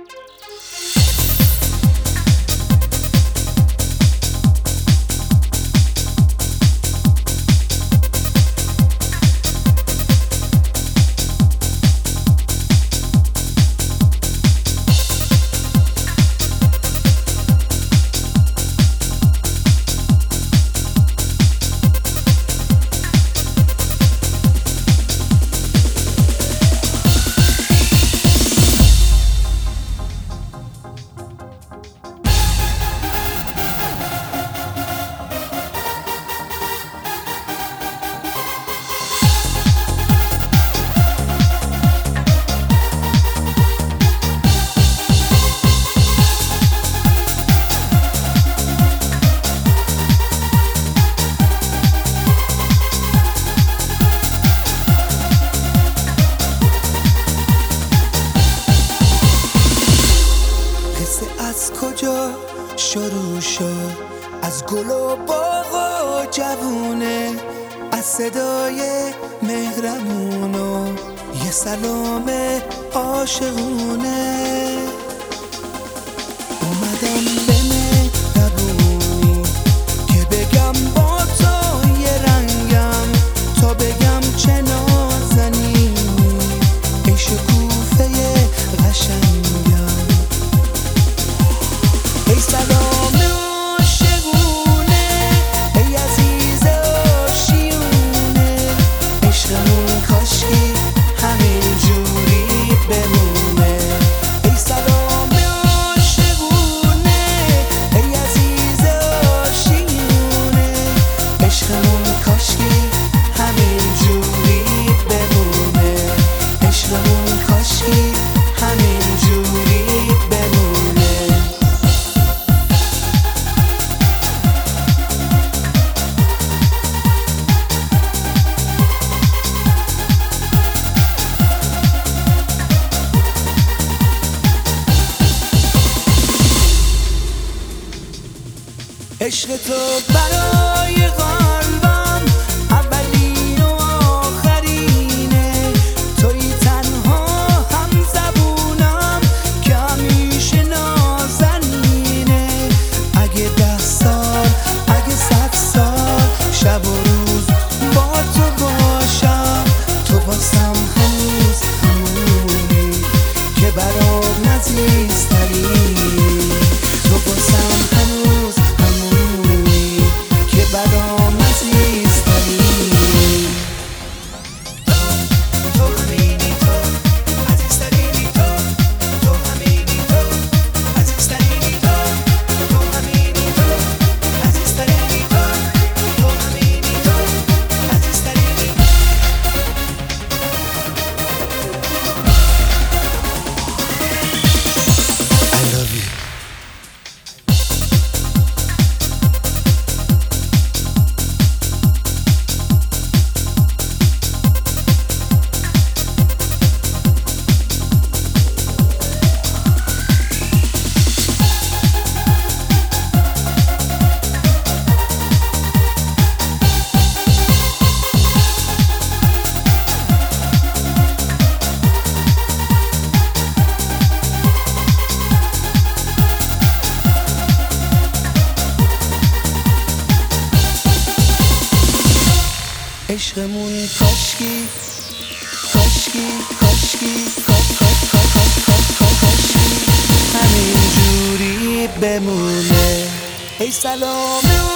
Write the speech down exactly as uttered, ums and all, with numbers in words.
از کجا شروع شد؟ از گل و باغ و جوونه، از صدای مهرمون و یه سلام عاشقونه. اومدم به مهربونی که بگم با تو یه رنگم، تا بگم چه نازنی ای شکوفه قشنگم. ای سلام عاشقونه، ای عزیز آشیونه، عشقمون کاشکی همین جوری بمونه. ای سلام عاشقونه، ای عزیز آشیونه، عشقمون کاشکی همین جوری بمونه. عشقمون کاشکی همین جوری بمونه. عشق تو برای قلبم اولین و آخرینه، توی تنها هم زبونم که همیشه نازنینه. اگه ده سال اگه صد سال شب و روز با تو باشم، تو باسم هنوز همونی که برام عزیزتری. تو باسم هنوز همونی که برام عزیزتری. تو همینی، تو عزیزترینی، تو تو همینی، تو عزیزترینی، تو تو همینی، تو عزیزترینی، تو تو همینی، تو عزیزترینی. I love you. عشقمون کاشکی کاشکی کاشکی کاش کاش کاش کاش کاش کاشکی همین جوری بمونه. ای سلام